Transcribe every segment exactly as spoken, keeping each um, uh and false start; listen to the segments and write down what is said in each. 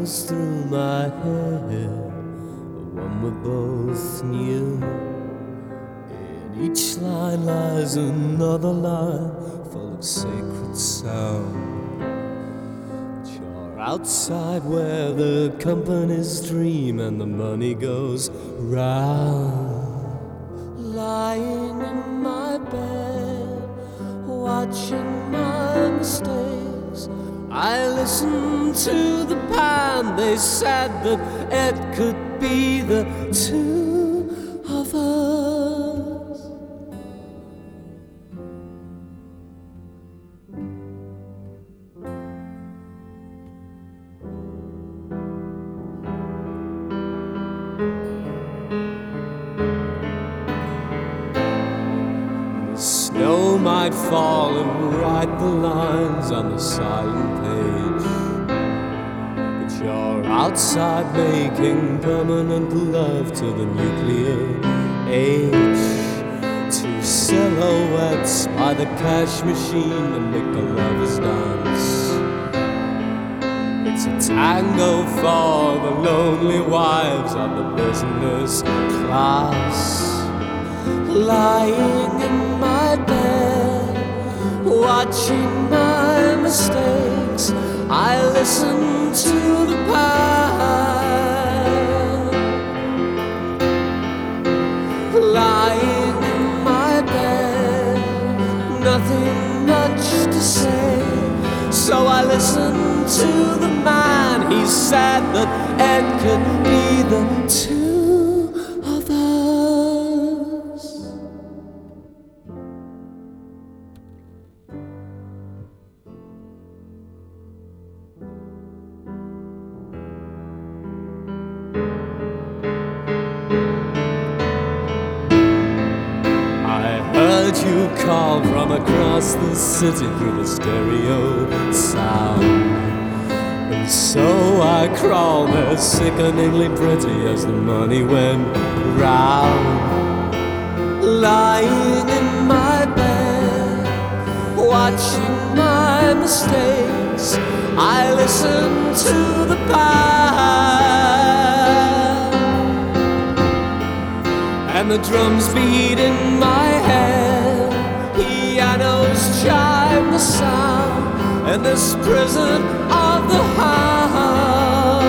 goes through my head, one we both knew. In each line lies another line full of sacred sound. You're outside where the companies dream and the money goes round. Lying in my bed, watching my mistakes, I listened to the band. They said that it could be the two of us. The snow might fall and write the lines on the silent page, but you're outside making permanent love to the nuclear age. Two silhouettes by the cash machine that make the lovers dance. It's a tango for the lonely wives of the business class. Lying in my bed, watching my mistakes, I listen to the band. Lying in my bed, nothing much to say, so I listened to the man. He said that it could be the two of us. You called from across the city through the stereo sound, and so I crawled there sickeningly pretty as the money went round. Lying in my bed, watching my mistakes, I listened to the band, and the drums beat in my head. Pianos chime the sound in this prison of the house.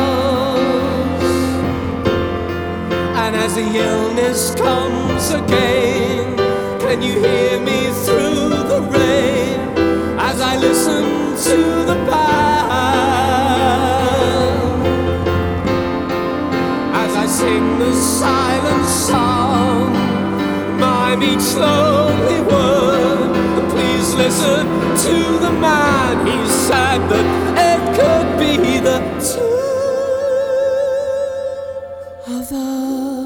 And as the illness comes again, can you hear me through the rain as I listen to the band, as I sing the silent song, mime each lonely word. Please listen to the man. He said that it could be the two of us.